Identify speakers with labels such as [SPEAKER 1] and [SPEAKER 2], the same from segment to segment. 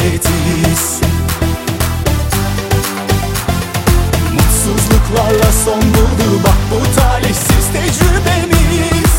[SPEAKER 1] adetiz. Mutsuzluklarla son buldu bak bu talihsiz tecrübemiz.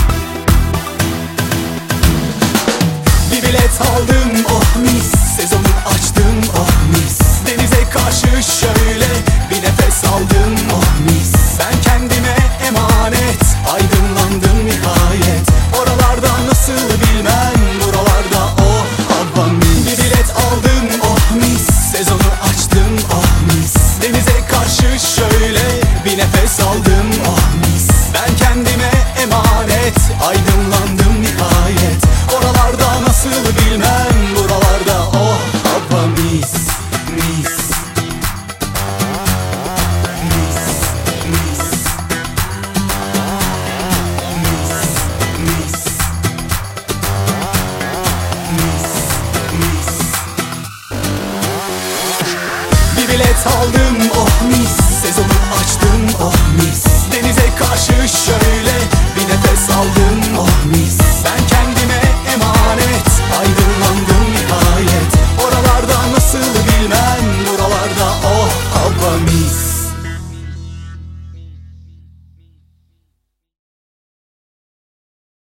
[SPEAKER 1] Bir bilet aldım oh mis, sezonu açtım oh mis. Denize karşı şöyle bir nefes aldım oh mis. Ben kendime emanet, aydınlandım nihayet. Oralarda nasıl bilmem, buralarda oh Havva mis. Bir bilet aldım oh mis, sezonu açtım oh mis. Denize karşı şöyle bir nefes aldım oh mis. Ben kendime emanet, aydınlandım nihayet. Oralarda nasıl bilmem, buralarda oh Havva mis, mis. Bir bilet aldım oh mis, sezonu açtım